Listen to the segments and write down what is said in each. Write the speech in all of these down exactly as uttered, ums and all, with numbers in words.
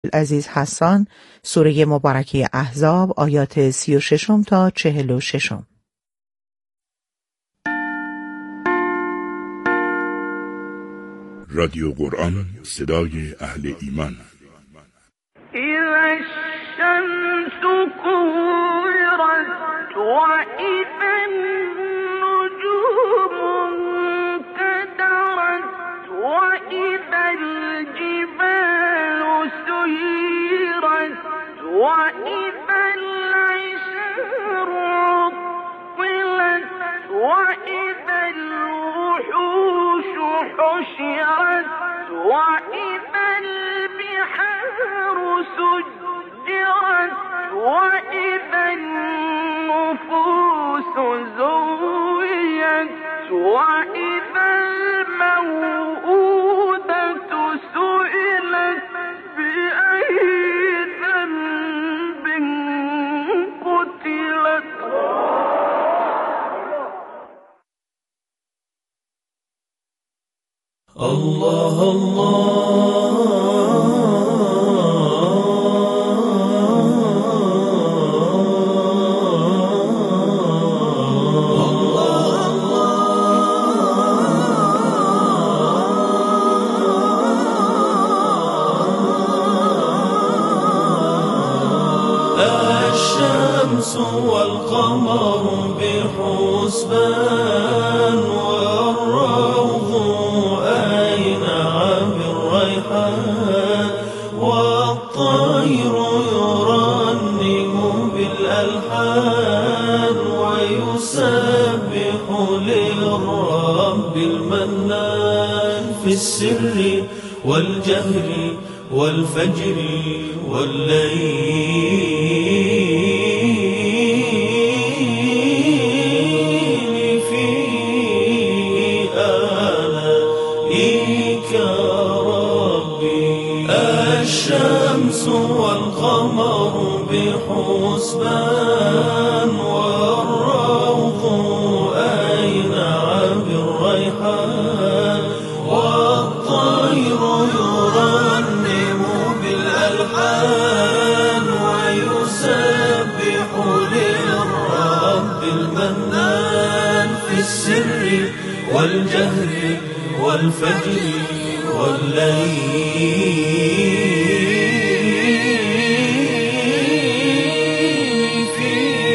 عزیز حسان سوره مبارکه احزاب آیات سی و ششم تا چهل و ششم. رادیو قرآن، صدای اهل ایمان. اذا الشمس كورت واذا النجوم انكدرت واذا الجبال سيرت واذا العشار عطلت واذا الوحوش حشرت وإذا البحار سجرت وإذا النفوس زوجت وإذا الموءودة سئلت بأي ذنب قتلت. الله الله الشمس والقمر بحسبان والروض والطير يرنم بالألحان ويسبح للرب المنان في السر والجهر والفجر والليل في آلائك الشمس والقمر بحسبان والروض أينع بالريحان والطير يرنم بالألحان ويسبح للرب المنان في السر والجهر والفجر والليل في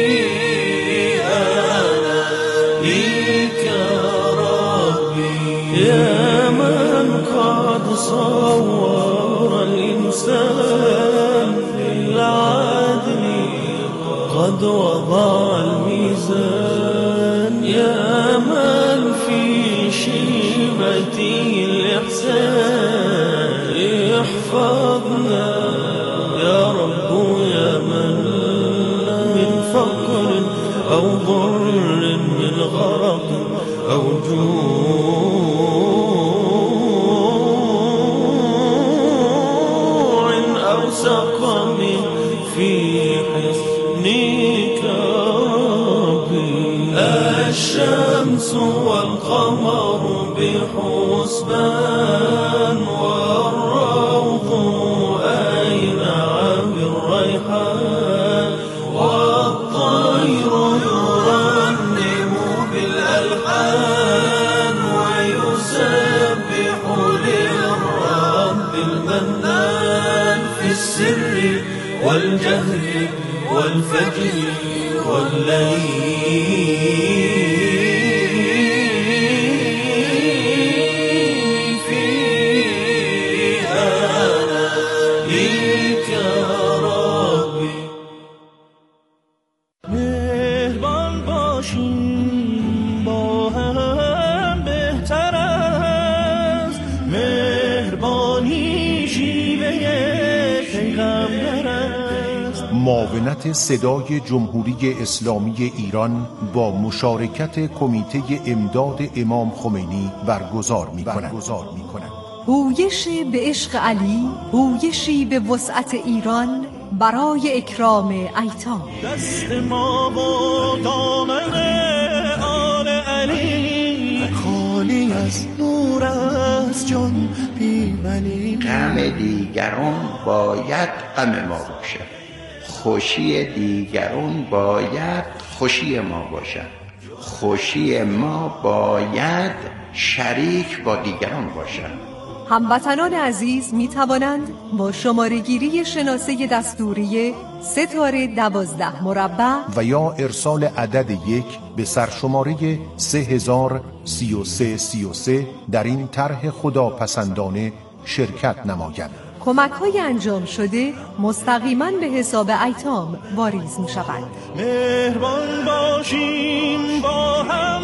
آلائك ربي. يا من قد صور الإنسان بالعدل قد وضع الميزان. يا من في شيبته الإحسان احفظنا يا رب يا من من فقر أو ضر من غرق أو جوع أو سقم في حصنك ربي. الشمس والقمر بحسبان والروض أينع بالريحان والطير يرنم بالألحان ويسبح للرب المنان في السر والجهر والفجر والليل في آلائك ربي. مهربان باشیم با هم بهتر است. مهربانی شیوه پیغمبر است. معاونت صدای جمهوری اسلامی ایران با مشارکت کمیته امداد امام خمینی برگزار می‌کند. هویش به عشق علی، هویشی به وسعت ایران برای اکرام ایتام. دست ما و دامن آل علی، خالی از نور است جان بی منی. غم دیگران باید غم ما باشد، خوشی دیگران باید خوشی ما باشد، خوشی ما باید شریک با دیگران باشد. هموطنان عزیز می توانند با شماره گیری شناسه دستوری ستاره دوازده مربع و یا ارسال عدد یک به سرشماره سه هزار سی و سه سی و سه در این طرح خداپسندانه شرکت نمایند. کمک های انجام شده مستقیما به حساب ایتام واریز می شوند. مهربان باشیم با هم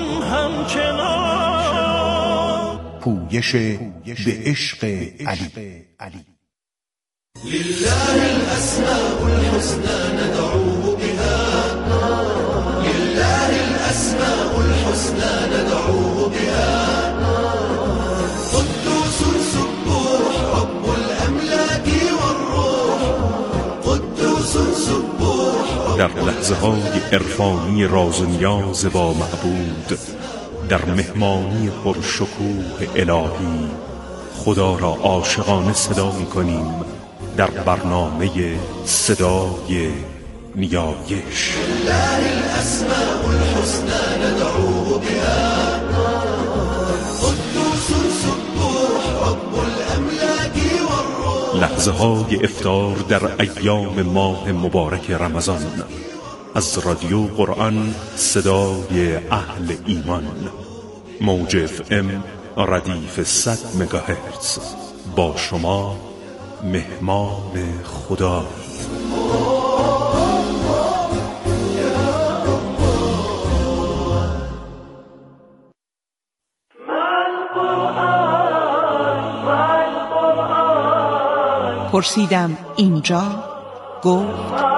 همچنان. پویش به عشق علی. لله الأسماء الحسنى ندعوه بها، لله الأسماء الحسنى ندعوه بها. قدوس سبوح رب الأملاك والروح، قدوس سبوح. در لحظه های عرفانی راز و نیاز با معبود، در مهمانی پرشکوه الهی خدا را عاشقانه صدا می کنیم در برنامه صدای نیایش. لله الأسماء الحسنى ندعوه بها، قدوس سبوح رب الأملاك والروح. لحظه های افطار در ایام ماه مبارک رمضان از رادیو قرآن صدای اهل ایمان، موج اف ام ردیف صد مگاهرتز. با شما مهمان خدا. پرسیدم اینجا، گفت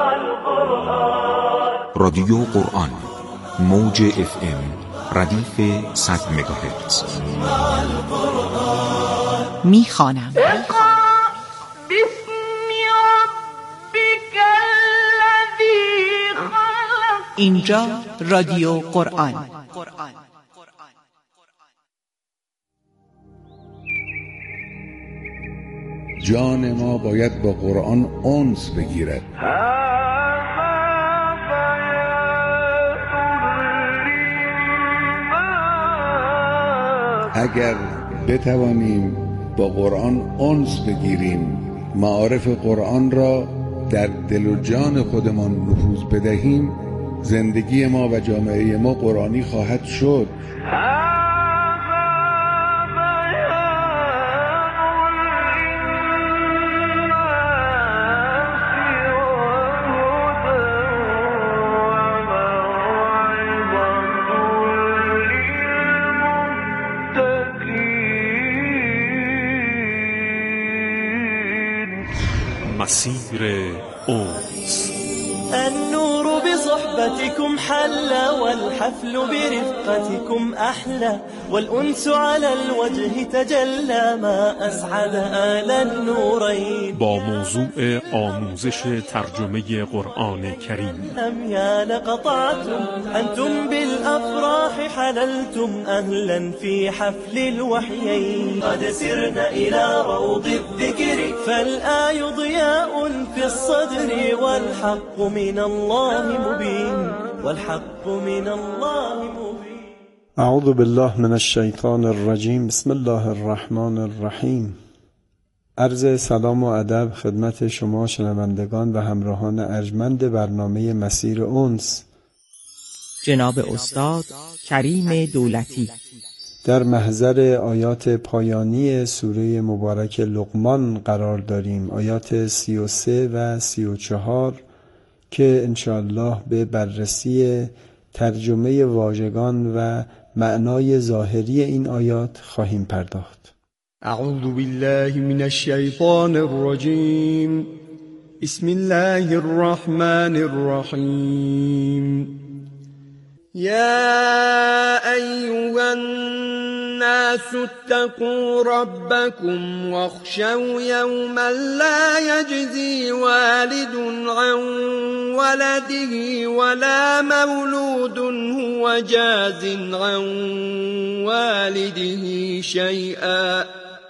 رادیو قرآن، موج اف ام ردیف صد مگاهرتز. میخوانم. اینجا رادیو قرآن. جان ما باید با قرآن انس بگیرد. اگر بتوانیم با قرآن انس بگیریم، معارف قرآن را در دل و جان خودمان نفوذ بدهیم، زندگی ما و جامعه ما قرآنی خواهد شد. مسیر أنس. النور بصحبتكم حلى والحفل برفقتكم أحلى والأنس على الوجه تجلى ما أسعد آل النورين. با موضوع آموزش ترجمه قرآن کریم. هم يا لقطعتم أنتم بالأفراح حللتم أهلا في حفل الوحيين. قد سرنا إلى روض الذكر فالآي ضياء في الصدر والحق من الله مبين والحق من الله مبين. اعوذ بالله من الشیطان الرجیم. بسم الله الرحمن الرحیم. عرض سلام و ادب خدمت شما شنوندگان و همراهان ارجمند برنامه مسیر انس. جناب استاد کریم دولتی در محضر آیات پایانی سوره مبارک لقمان قرار داریم، آیات سی و سه و سی و چهار که انشاءالله به بررسی ترجمه واژگان و معنای ظاهری این آیات خواهیم پرداخت. اعوذ بالله من الشیطان الرجیم. بسم الله الرحمن الرحیم. یا ایها الناس اتقوا ربكم واخشوا يوما لا يجزي والد عن ولده ولا مولود هو جاز عن والده شيئا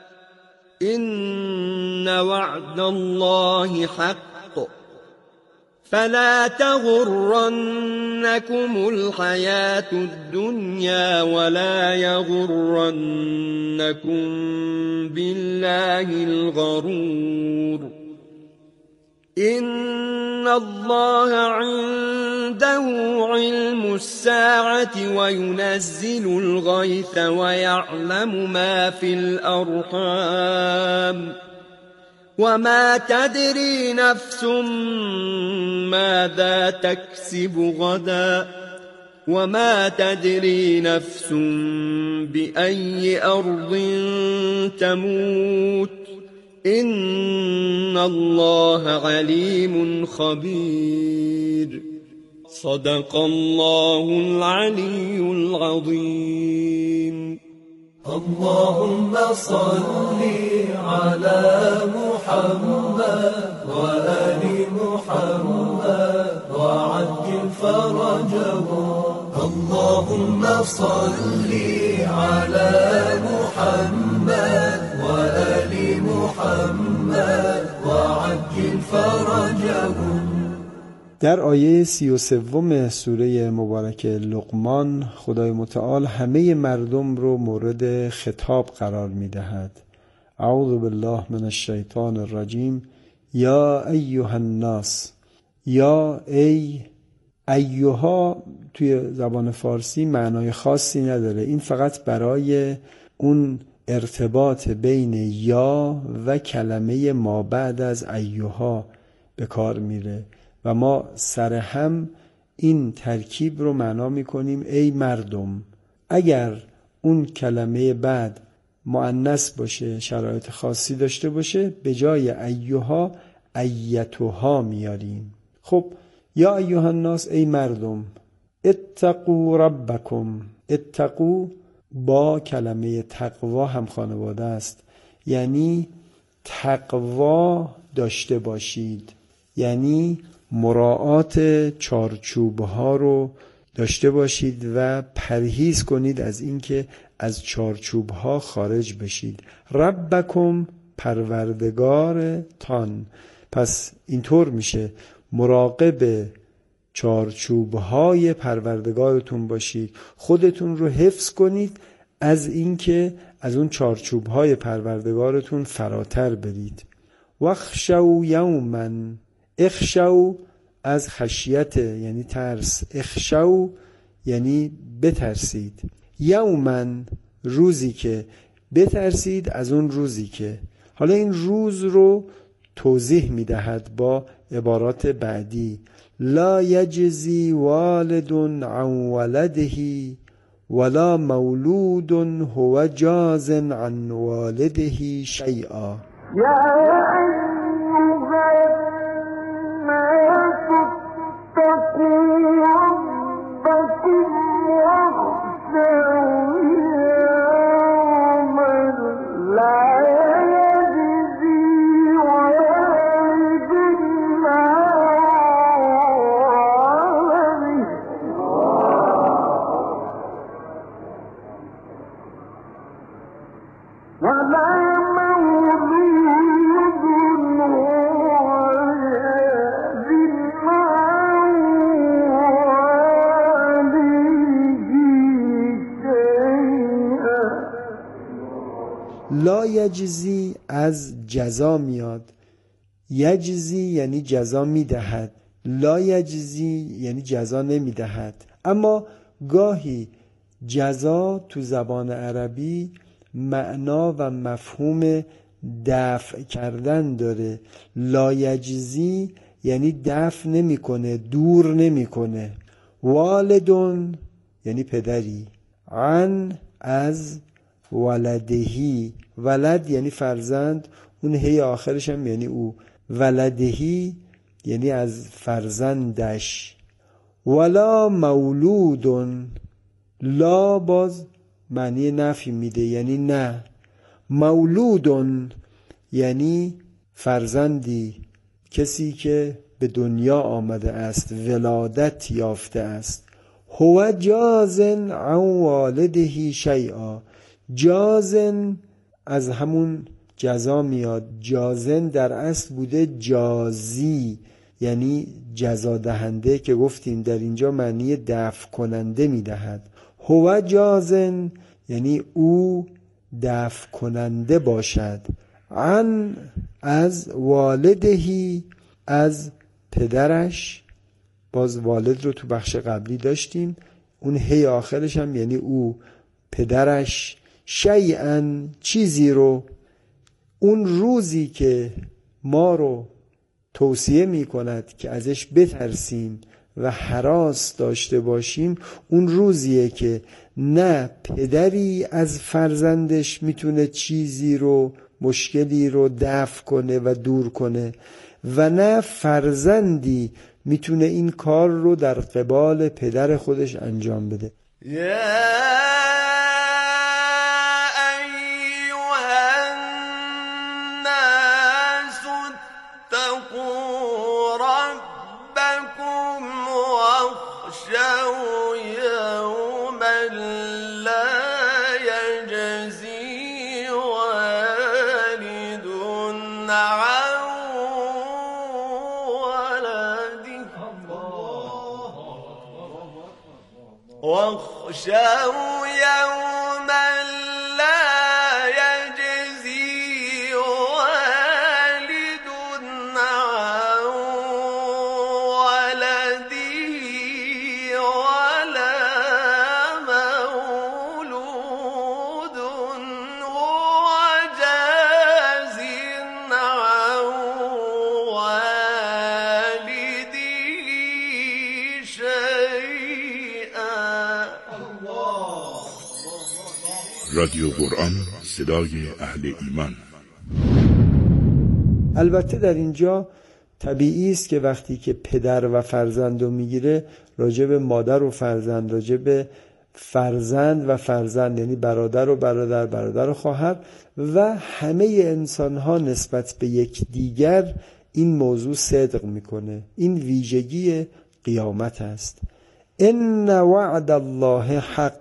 إن وعد الله حق فلا تغرنكم الحياة الدنيا ولا يغرنكم بالله الغرور إن الله عنده علم الساعة وينزل الغيث ويعلم ما في الأرحام وما تدري نفس ماذا تكسب غدا وما تدري نفس بأي أرض تموت إن الله عليم خبير صدق الله العلي العظيم اللهم صل على محمد وآل محمد وعجل فرجهم اللهم صل على محمد وآل محمد وعجل فرجهم. در آیه سی و سوم سوره مبارک لقمان خدای متعال همه مردم رو مورد خطاب قرار می دهد. اعوذ بالله من الشیطان الرجیم. یا ایها الناس، یا ای. ایها توی زبان فارسی معنای خاصی نداره، این فقط برای اون ارتباط بین یا و کلمه ما بعد از ایها به کار میره و ما سر هم این ترکیب رو معنا میکنیم ای مردم. اگر اون کلمه بعد مؤنث باشه، شرایط خاصی داشته باشه، به جای ایها ایتها میاریم. خب یا ایها الناس، ای مردم، اتقوا ربکم. اتقوا با کلمه تقوا هم خانواده است، یعنی تقوا داشته باشید، یعنی مراعات چارچوبها رو داشته باشید و پرهیز کنید از اینکه از چارچوبها خارج بشید. ربکم، پروردگار تان. پس اینطور میشه مراقب چارچوبهای پروردگارتون باشید، خودتون رو حفظ کنید از اینکه از اون چارچوبهای پروردگارتون فراتر برید. واخشوا یوما. اخشوا از خشیت یعنی ترس، اخشوا یعنی بترسید. یوما روزی که، بترسید از اون روزی که. حالا این روز رو توضیح میدهد با عبارات بعدی. لا یجزی والد عن ولده ولا مولود هو جاز عن والده شیئا. لا یجزی از جزا میاد. یجزی یعنی جزا میدهد، لا یجزی یعنی جزا نمیدهد. اما گاهی جزا تو زبان عربی معنا و مفهوم دفع کردن داره. لا یجزی یعنی دفع نمیکنه، دور نمیکنه. والدون یعنی پدری. عن از ولدهی، ولد یعنی فرزند، اون هی آخرش هم یعنی او. ولدهی یعنی از فرزندش. ولا مولودون، لا باز معنی نفی میده یعنی نه. مولودون یعنی فرزندی، کسی که به دنیا آمده است، ولادت یافته است. هو جازن عن والده شیئا. جازن از همون جزا میاد. جازن در اصل بوده جازی، یعنی جزا دهنده، که گفتیم در اینجا معنی دفع کننده میدهد. هو جازن یعنی او دفع کننده باشد. عن از والدهی از پدرش، باز والد رو تو بخش قبلی داشتیم، اون هی آخرش هم یعنی او پدرش، شیئا چیزی رو. اون روزی که ما رو توصیه می کند که ازش بترسیم و هراس داشته باشیم، اون روزیه که نه پدری از فرزندش میتونه چیزی رو، مشکلی رو دفع کنه و دور کنه و نه فرزندی میتونه این کار رو در قبال پدر خودش انجام بده. واخشوا يوما لا يجزي والد عن ولده ولا مولود هو جاز عن والده شيئا. رادیو قرآن، صدای اهل ایمان. البته در اینجا طبیعی است که وقتی که پدر و فرزند رو میگیره، راجع به مادر و فرزند، راجع به فرزند و فرزند یعنی برادر و برادر، برادر و خواهر و همه انسان ها نسبت به یک دیگر این موضوع صدق میکنه. این ویژگی قیامت است. ان وعد الله حق.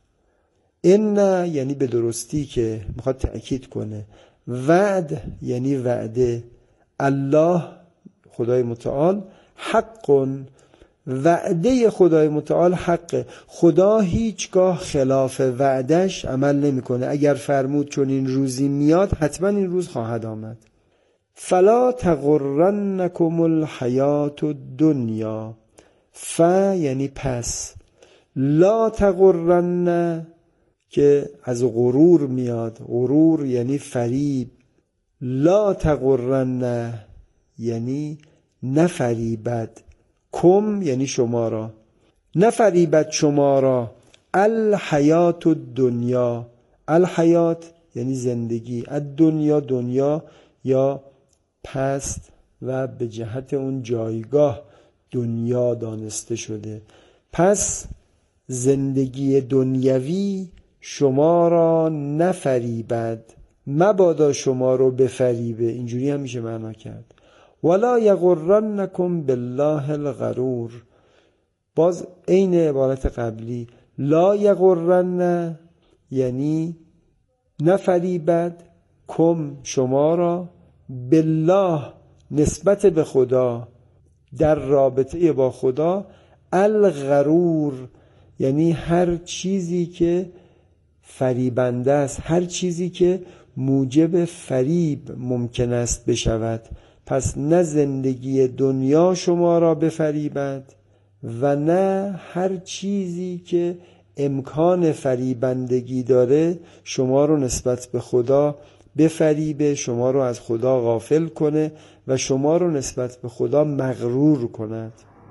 ان یعنی به درستی که میخواد تأکید کنه. وعد یعنی وعده. الله خدای متعال حق، وعده خدای متعال حقه. خدا هیچگاه خلاف وعدش عمل نمیکنه. اگر فرمود چون این روزی میاد، حتما این روز خواهد آمد. فلا تغرنکم الحیات الدنیا. ف یعنی پس، لا تغرن که از غرور میاد. غرور یعنی فریب. لا تغرن یعنی نفریبد. کم یعنی شما را، نفریبد شما را. الحیات الدنیا. الحیات یعنی زندگی. الدنیا دنیا یا پست و به جهت اون جایگاه دنیا دانسته شده. پس زندگی دنیوی شما را نفریبد، مبادا شما رو بفریبه. اینجوری هم میشه معنا کرد. ولا یغرنکم بالله الغرور. باز عین عبارت قبلی. لا یغرن یعنی نفریبد، کم شما را، بالله نسبت به خدا، در رابطه با خدا، الغرور یعنی هر چیزی که فریبنده است، هر چیزی که موجب فریب ممکن است بشود. پس نه زندگی دنیا شما را بفریبد و نه هر چیزی که امکان فریبندگی داره شما رو نسبت به خدا بفریبه، شما رو از خدا غافل کنه و شما رو نسبت به خدا مغرور کند.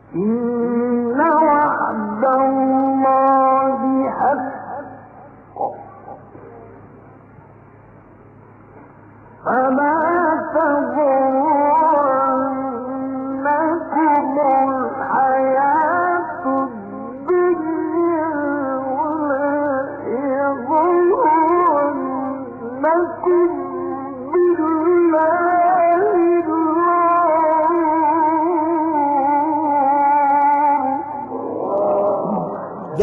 إن وعد الله حق فلا تغرنكم الحياة الدنيا ولا يغرنكم بالله الغرور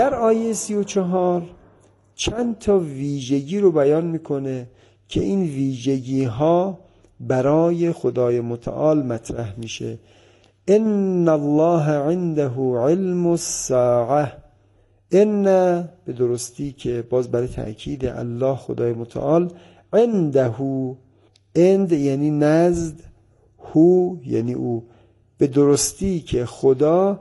در آیه سی و چهار چند تا ویژگی رو بیان میکنه که این ویژگی ها برای خدای متعال مطرح میشه. ان الله عنده علم الساعه. ان به درستی که باز برای تأکید الله خدای متعال، عنده، عند یعنی نزد، هو یعنی او، به درستی که خدا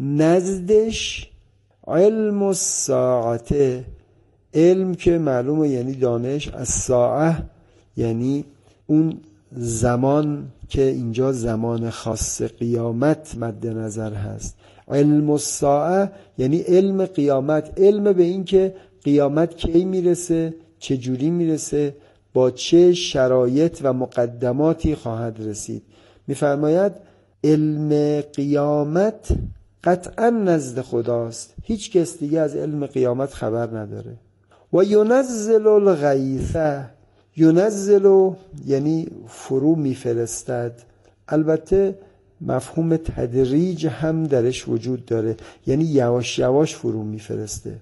نزدش علم الساعته، علم که معلومه یعنی دانش، از ساعه یعنی اون زمان که اینجا زمان خاص قیامت مد نظر هست. علم الساعه یعنی علم قیامت، علم به این که قیامت کی میرسه، چه جوری میرسه، با چه شرایط و مقدماتی خواهد رسید. میفرماید علم قیامت قطعا نزد خداست، هیچ کس دیگه از علم قیامت خبر نداره. و ینزل الغیث، ینزل یعنی فرو میفرستد، البته مفهوم تدریج هم درش وجود داره، یعنی یواش یواش فرو میفرسته.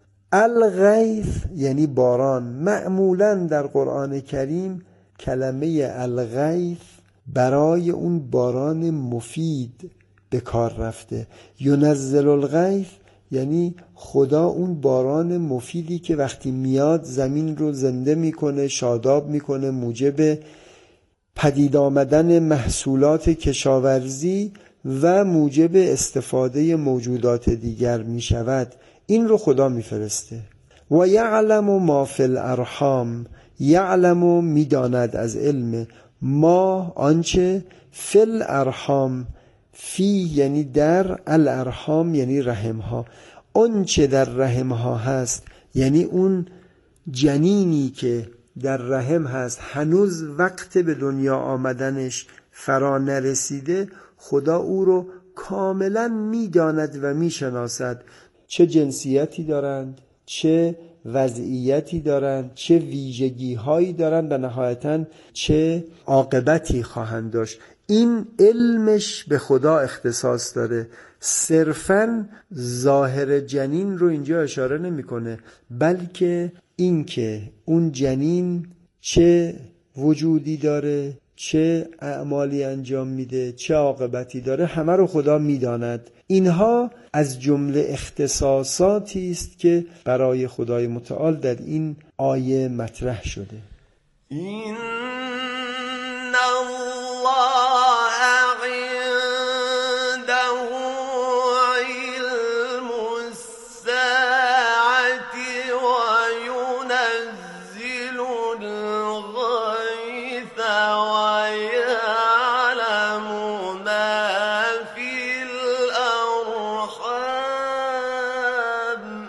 الغیث یعنی باران. معمولا در قرآن کریم کلمه الغیث برای اون باران مفید به کار رفته. ینزل الغیث یعنی خدا اون باران مفیدی که وقتی میاد زمین رو زنده میکنه، شاداب میکنه، موجب پدید آمدن محصولات کشاورزی و موجب استفاده موجودات دیگر میشود، این رو خدا میفرسته. و یعلم ما فی الارحام، یعلم میداند از علم، ما آنچه، فی الارحام، فی یعنی در، الارحام یعنی رحمها، آنچه در رحمها هست، یعنی اون جنینی که در رحم هست هنوز وقت به دنیا آمدنش فرا نرسیده، خدا او رو کاملا میداند و میشناسد، چه جنسیتی دارند، چه وضعیتی دارند، چه ویژگی هایی دارند و نهایتاً چه عاقبتی خواهند داشت. این علمش به خدا اختصاص داره، صرفاً ظاهر جنین رو اینجا اشاره نمیکنه، بلکه اینکه اون جنین چه وجودی داره، چه اعمالی انجام میده، چه عاقبتی داره، همه رو خدا میداند. اینها از جمله اختصاصاتی است که برای خدای متعال در این آیه مطرح شده. این الله عنده علم الساعة و ینزل الغیث و یعلم ما فی الارحام.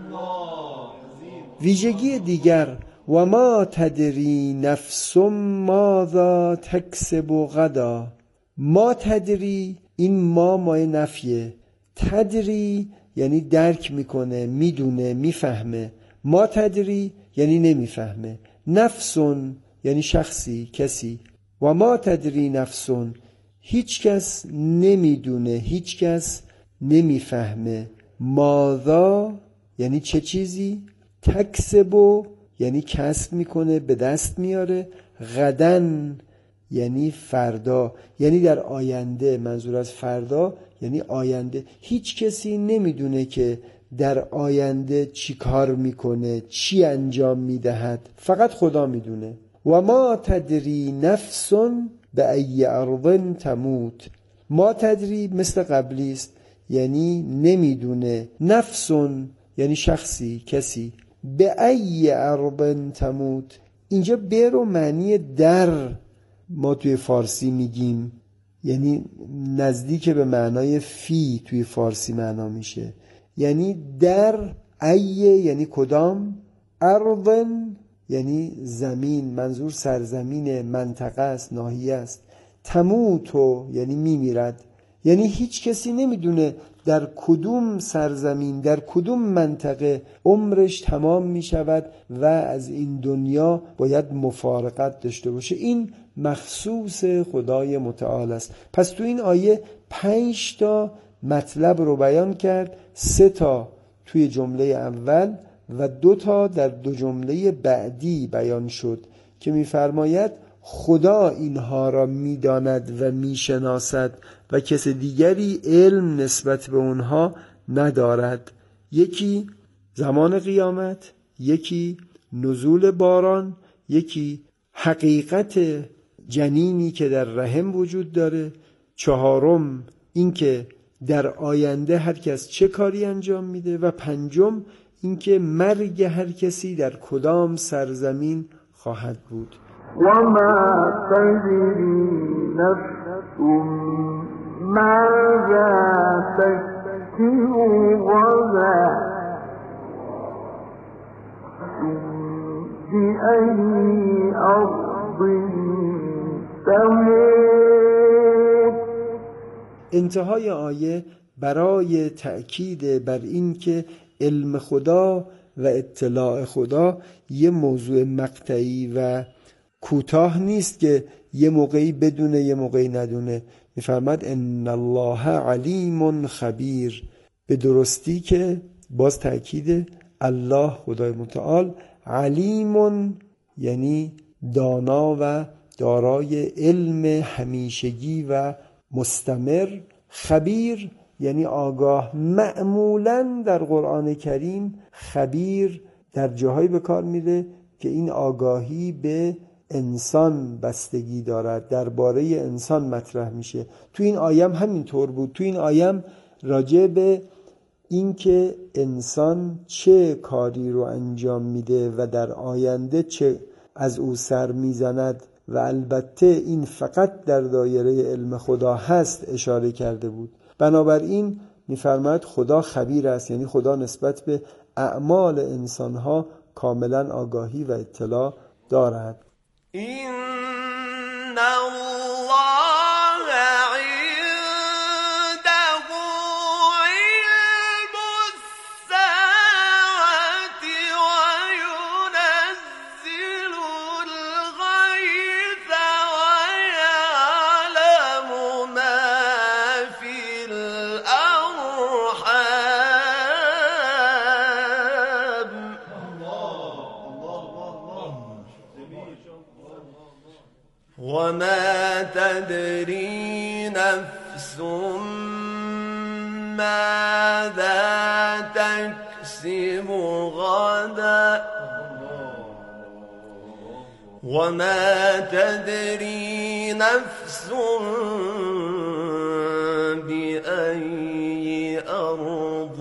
ویژگی دیگر، و ما تدری نفس ماذا تکسب غدا. ما تدری، این ما مای نفیه، تدری یعنی درک میکنه، میدونه، میفهمه، ما تدری یعنی نمیفهمه، نفسون یعنی شخصی، کسی، و ما تدری نفسون، هیچ کس نمیدونه، هیچ کس نمیفهمه، ماذا یعنی چه چیزی، تکسب یعنی کسب میکنه، به دست میاره، غدن یعنی فردا، یعنی در آینده، منظور از فردا یعنی آینده. هیچ کسی نمیدونه که در آینده چی کار میکنه، چی انجام میدهد، فقط خدا میدونه. و ما تدری نفس به ای ارض تموت. ما تدری مثل قبلی است، یعنی نمیدونه، نفسون یعنی شخصی، کسی، به ای ارض تموت. اینجا به رو معنی در ما توی فارسی میگیم، یعنی نزدیک به معنای فی توی فارسی معنا میشه، یعنی در، ای یعنی کدام، ارض یعنی زمین، منظور سرزمین، منطقه است، ناحیه است، تموتو یعنی میمیرد، یعنی هیچ کسی نمیدونه در کدوم سرزمین، در کدوم منطقه عمرش تمام می شود و از این دنیا باید مفارقت داشته باشه. این مخصوص خدای متعال است. پس تو این آیه پنج تا مطلب رو بیان کرد، سه تا توی جمله اول و دو تا در دو جمله بعدی بیان شد که می‌فرماید خدا اینها را می‌داند و می‌شناسد و کس دیگری علم نسبت به اونها ندارد. یکی زمان قیامت، یکی نزول باران، یکی حقیقت جنینی که در رحم وجود داره، چهارم اینکه در آینده هر کس چه کاری انجام میده و پنجم اینکه مرگ هر کسی در کدام سرزمین خواهد بود. وما تدري نفس ماذا تكسب غدا بأي أرض تموت. انتهای آیه برای تأکید بر این که علم خدا و اطلاع خدا یه موضوع مقطعی و کوتاه نیست که یه موقعی بدونه یه موقعی ندونه. میفرماد ان الله علیم خبیر، به درستی که باز تأکید الله خدای متعال علیم یعنی دانا و دارای علم همیشگی و مستمر، خبیر یعنی آگاه. معمولاً در قرآن کریم خبیر در جاهایی به کار میره که این آگاهی به انسان بستگی دارد، درباره انسان مطرح میشه. تو این آیه همینطور بود. تو این آیه راجع به این که انسان چه کاری رو انجام میده و در آینده چه از او سر میزند و البته این فقط در دایره علم خدا هست اشاره کرده بود. بنابراین میفرماید خدا خبیر است، یعنی خدا نسبت به اعمال انسانها کاملا آگاهی و اطلاع دارد. این الله عنده علم الساعة و ينزل الغیث و یعلم ما فی الارحام وما تدري نفس ماذا تكسب غدا وما تدري نفس بأي أرض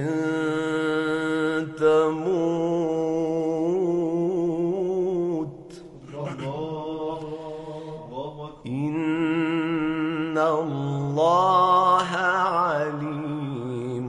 تموت إن الله عليم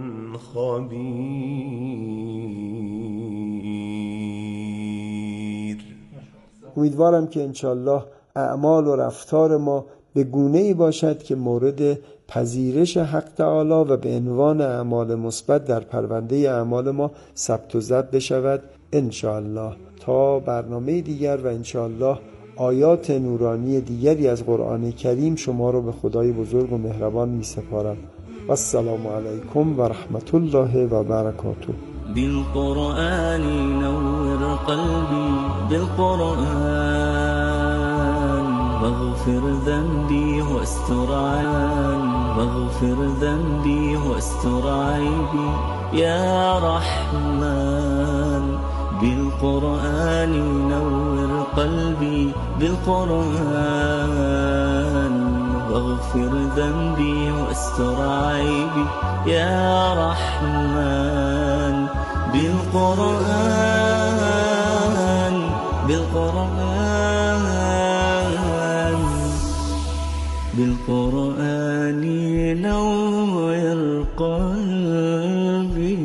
خبير. امیدوارم که انشالله اعمال و رفتار ما به گونه‌ای باشد که مورد پذیرش حق تعالی و به عنوان اعمال مثبت در پرونده اعمال ما ثبت و ضبط بشود انشالله. تا برنامه دیگر و انشالله آیات نورانی دیگری از قرآن کریم شما رو به خدای بزرگ و مهربان می سپارم. و السلام علیکم و رحمت الله و برکاته. بالقرآن نور قلبي بالقرآن واغفر ذنبي واستر عيبي واغفر ذنبي واستر عيبي يا رحمن بالقرآن نور قلبي بالقرآن واغفر ذنبي واستر عيبي يا رحمن بالقرآن بالقرآن بالقرآن نور قلبي.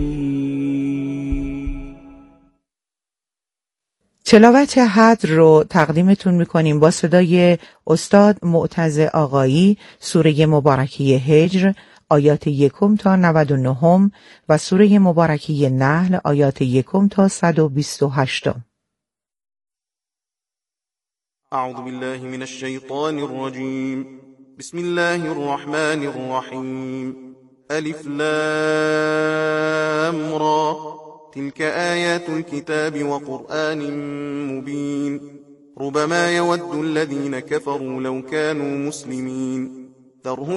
تلاوت حد رو تقدیمتون میکنیم با صدای استاد معتز آقایی، سوره مبارکه هجر آیات یکم تا نود و نهم و سوره مبارکه نحل آیات یکم تا صد و بیست و هشتم. اعوذ بالله من الشیطان الرجیم بسم الله الرحمن الرحیم الف لام لام را تلك آيات الكتاب وقرآن مبين ربما يود الذين كفروا لو كانوا مسلمين ذرهم